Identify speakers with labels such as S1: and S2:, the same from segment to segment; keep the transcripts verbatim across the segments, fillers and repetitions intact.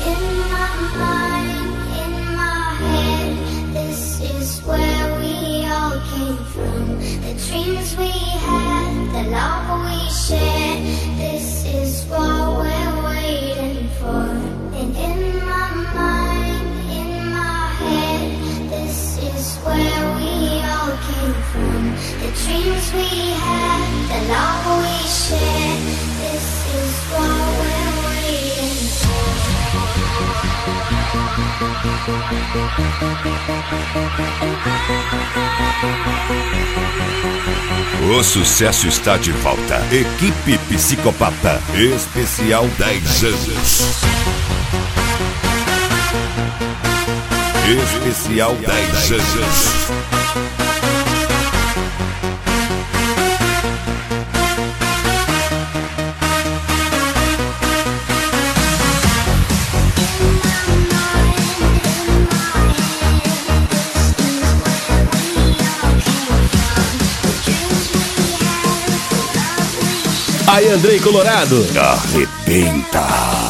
S1: O sucesso está de volta. Equipe Psicopata, especial dez anos. Especial dez anos.
S2: Aí, Andrei Colorado,
S1: arrebenta.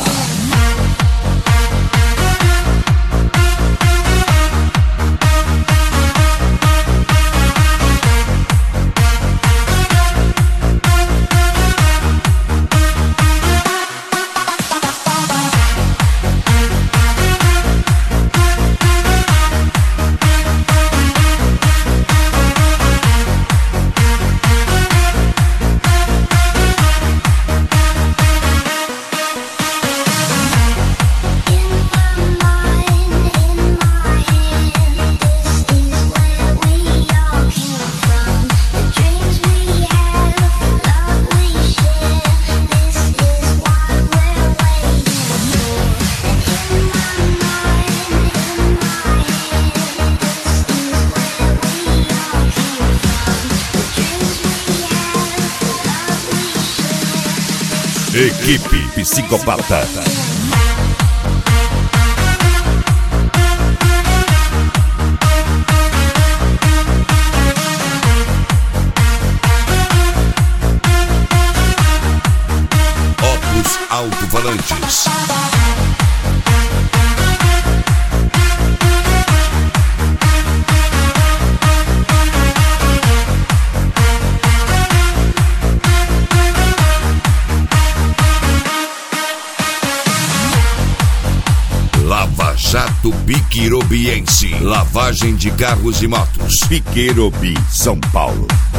S1: Equipe Psicopata. Opus Alto-Falantes. Lava Jato Piquerobiense. Lavagem de carros e motos. Piquerobi, São Paulo.